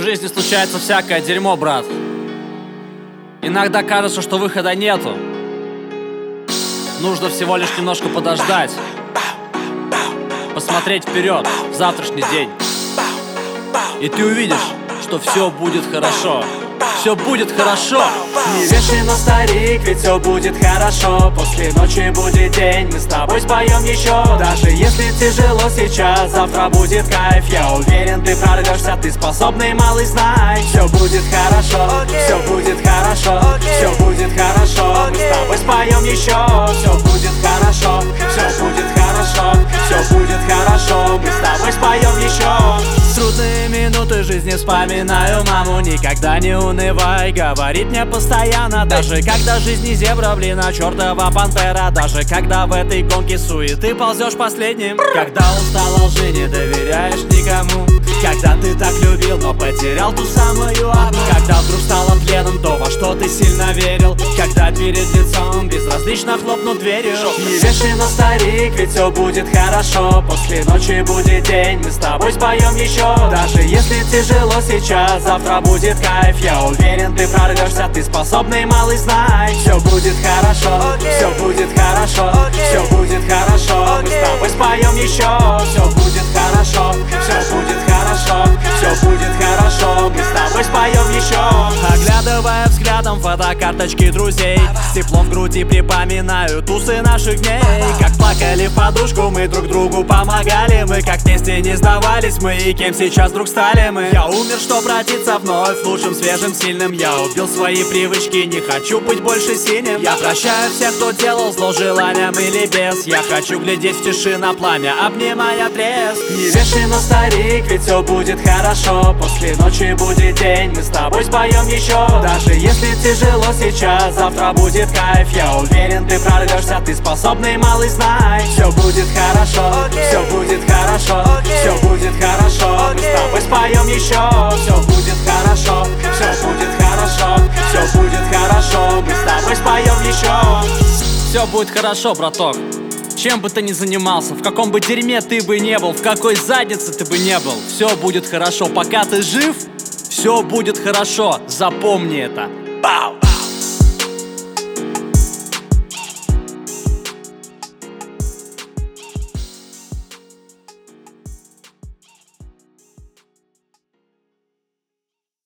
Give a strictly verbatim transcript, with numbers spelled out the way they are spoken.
жизни случается всякое дерьмо, брат. Иногда кажется, что выхода нету. Нужно всего лишь немножко подождать, посмотреть вперед, в завтрашний день. И ты увидишь, что все будет хорошо. Все будет хорошо. Не вешай на старик, ведь все будет хорошо. После ночи будет день, мы с тобой споем еще. Даже если тяжело сейчас, завтра будет кайф. Я уверен, ты прорвешься, ты способный, малый, знай. Все будет хорошо, все будет хорошо, все будет хорошо. Мы с тобой споем еще. Все будет хорошо, все будет хорошо, все будет хорошо. Мы с тобой споем еще. Трудные минуты жизни вспоминаю маму. Никогда не унывай, говорит мне постоянно. Даже когда жизнь не зебра, блин, а чертова пантера. Даже когда в этой гонке суеты ползешь последним. Когда устал лжи, не доверяешь никому. Когда ты так любил, но потерял ту самую одну. Когда вдруг стало пленом то, во что ты сильно верил. Когда перед лицом безразлично хлопнут дверью. Не вешай на старик, ведь все будет хорошо. После ночи будет день, мы с тобой споем еще. Даже если тяжело сейчас, завтра будет кайф. Я уверен, ты прорвешься, ты способный, малый, знай. Все будет хорошо, все будет хорошо, все будет хорошо. Мы с тобой споем еще. Все будет хорошо, все будет хорошо, все будет хорошо. Мы с тобой споем еще. Оглядывая взглядом фотокарточки друзей, с теплом в груди припоминаю тусы наших дней. Как плакали в подушку, мы друг другу помогали. Мы как вместе не сдавались, мы и кем сейчас вдруг стали мы. Я умер, чтоб родиться вновь лучшим, свежим, сильным. Я убил свои привычки, не хочу быть больше синим. Я прощаю всех, кто делал зло желанием или без. Я хочу глядеть в тиши на пламя, обнимая треск. Не вешай на старик, ведь все будет хорошо. После ночи будет день, мы с тобой споем еще. Даже если тяжело сейчас, завтра будет кайф. Я уверен, ты прорвешься, ты способный, малый, знай. Все будет хорошо, все будет хорошо, все будет хорошо. Мы с тобой споем еще. Все будет хорошо, все будет хорошо, все будет хорошо. Мы с тобой споем еще. Все будет хорошо, браток. Чем бы ты ни занимался, в каком бы дерьме ты бы не был, в какой заднице ты бы не был, все будет хорошо. Пока ты жив, все будет хорошо. Запомни это.